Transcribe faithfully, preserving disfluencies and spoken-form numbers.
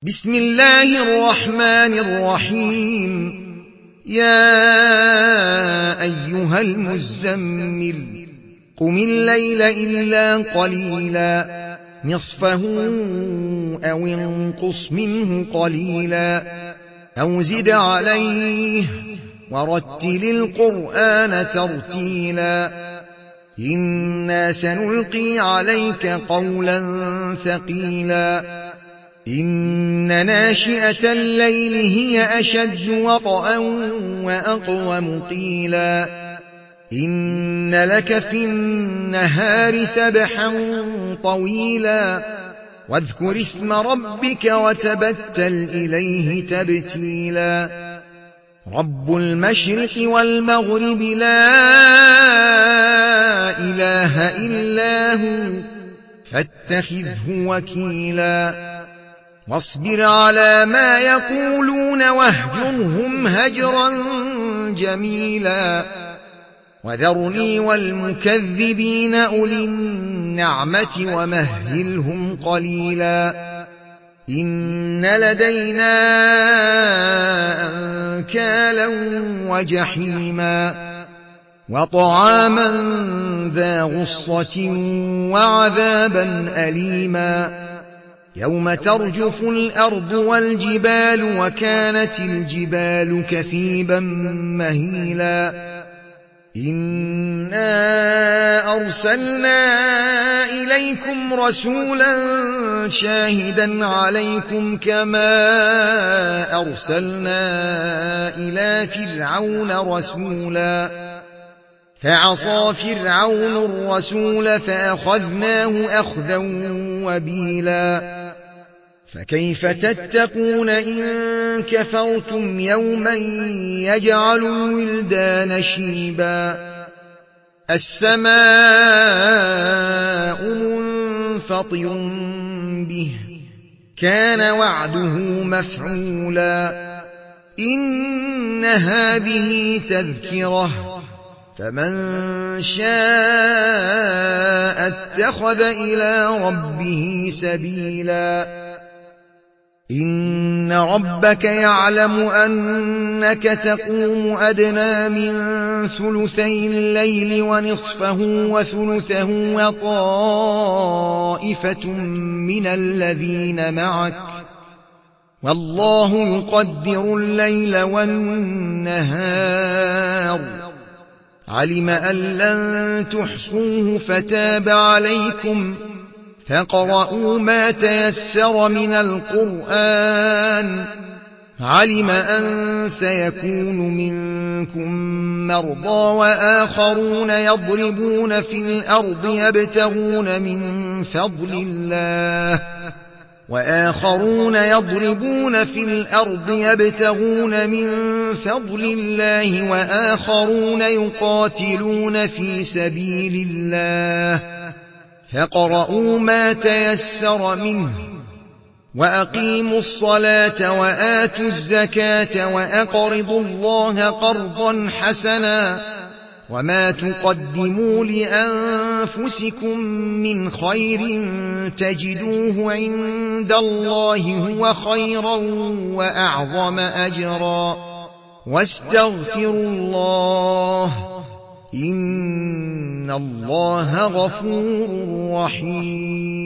بسم الله الرحمن الرحيم. يا أيها المزمل قم الليل إلا قليلا نصفه أو انقص منه قليلا أو زد عليه ورتل القرآن ترتيلا إنا سنلقي عليك قولا ثقيلا إن ناشئة الليل هي أشد وطئا وأقوم قيلا إن لك في النهار سبحا طويلا واذكر اسم ربك وتبتل إليه تبتيلا رب المشرق والمغرب لا إله إلا هو فاتخذه وكيلا واصبر على ما يقولون واهجرهم هجرا جميلا وذرني والمكذبين أولي النعمة ومهلهم قليلا إن لدينا أنكالا وجحيما وطعاما ذا غصة وعذابا أليما يوم ترجف الأرض والجبال وكانت الجبال كثيبا مهيلا إنا أرسلنا إليكم رسولا شاهدا عليكم كما أرسلنا إلى فرعون رسولا فعصى فرعون الرسول فأخذناه أخذا وبيلا فكيف تتقون إن كفرتم يوما يجعل الولدان شيبا السماء منفطر به كان وعده مفعولا إن هذه تذكرة فمن شاء اتخذ إلى ربه سبيلا إن ربك يعلم أنك تقوم أدنى من ثلثي الليل ونصفه وثلثه وطائفة من الذين معك والله يقدر الليل والنهار علم أن لن تحصوه فتاب عليكم فاقرؤوا ما تيسر من القرآن علم أن سيكون منكم مرضى وآخرون يضربون في الأرض يبتغون من فضل الله وآخرون يضربون في الأرض يبتغون من فضل الله وآخرون يقاتلون في سبيل الله فاقرؤوا ما تيسر منه وأقيموا الصلاة وآتوا الزكاة وأقرضوا الله قرضا حسنا وما تقدموا لأنفسكم من خير تجدوه عند الله هو خيرا وأعظم أجرا واستغفروا الله إن الله غفور رحيم.